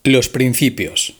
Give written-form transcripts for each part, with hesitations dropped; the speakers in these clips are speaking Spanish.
Los principios.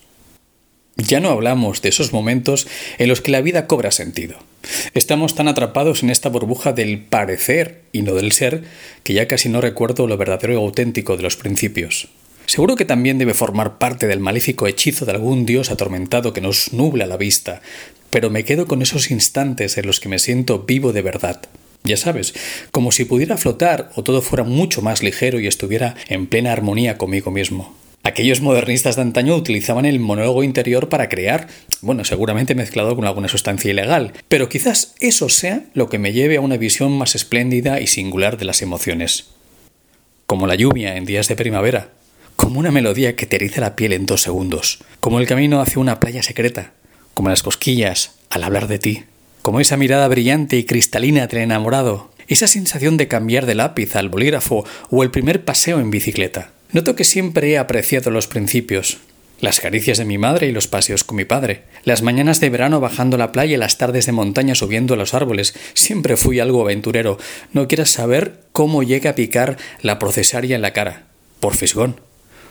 Ya no hablamos de esos momentos en los que la vida cobra sentido. Estamos tan atrapados en esta burbuja del parecer y no del ser que ya casi no recuerdo lo verdadero y auténtico de los principios. Seguro que también debe formar parte del maléfico hechizo de algún dios atormentado que nos nubla la vista, pero me quedo con esos instantes en los que me siento vivo de verdad. Ya sabes, como si pudiera flotar o todo fuera mucho más ligero y estuviera en plena armonía conmigo mismo. Aquellos modernistas de antaño utilizaban el monólogo interior para crear, seguramente mezclado con alguna sustancia ilegal, pero quizás eso sea lo que me lleve a una visión más espléndida y singular de las emociones. Como la lluvia en días de primavera, como una melodía que te eriza la piel en 2 segundos, como el camino hacia una playa secreta, como las cosquillas al hablar de ti, como esa mirada brillante y cristalina del enamorado, esa sensación de cambiar de lápiz al bolígrafo o el primer paseo en bicicleta. Noto que siempre he apreciado los principios. Las caricias de mi madre y los paseos con mi padre. Las mañanas de verano bajando a la playa y las tardes de montaña subiendo a los árboles. Siempre fui algo aventurero. No quieras saber cómo llega a picar la procesaria en la cara. Por fisgón.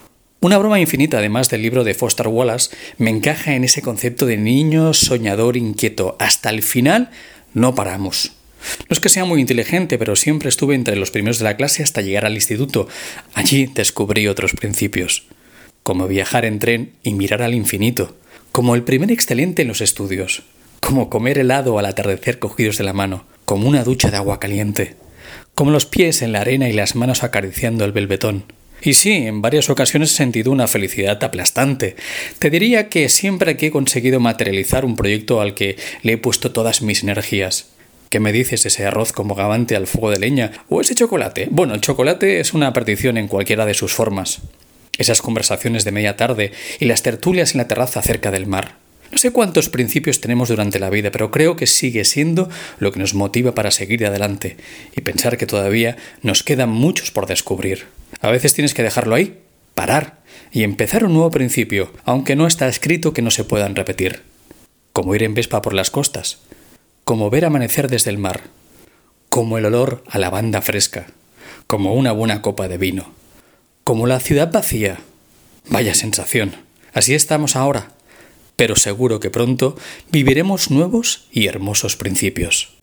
Una broma infinita, además del libro de Foster Wallace, me encaja en ese concepto de niño soñador inquieto. Hasta el final no paramos. No es que sea muy inteligente, pero siempre estuve entre los primeros de la clase hasta llegar al instituto. Allí descubrí otros principios, como viajar en tren y mirar al infinito, como el primer excelente en los estudios, como comer helado al atardecer cogidos de la mano, como una ducha de agua caliente, como los pies en la arena y las manos acariciando el velvetón. Y sí, en varias ocasiones he sentido una felicidad aplastante. Te diría que siempre que he conseguido materializar un proyecto al que le he puesto todas mis energías. ¿Qué me dices de ese arroz con bogavante al fuego de leña? ¿O ese chocolate? Bueno, el chocolate es una perdición en cualquiera de sus formas. Esas conversaciones de media tarde y las tertulias en la terraza cerca del mar. No sé cuántos principios tenemos durante la vida, pero creo que sigue siendo lo que nos motiva para seguir adelante y pensar que todavía nos quedan muchos por descubrir. A veces tienes que dejarlo ahí, parar y empezar un nuevo principio, aunque no está escrito que no se puedan repetir. Como ir en Vespa por las costas. Como ver amanecer desde el mar, como el olor a lavanda fresca, como una buena copa de vino, como la ciudad vacía. Vaya sensación. Así estamos ahora, pero seguro que pronto viviremos nuevos y hermosos principios.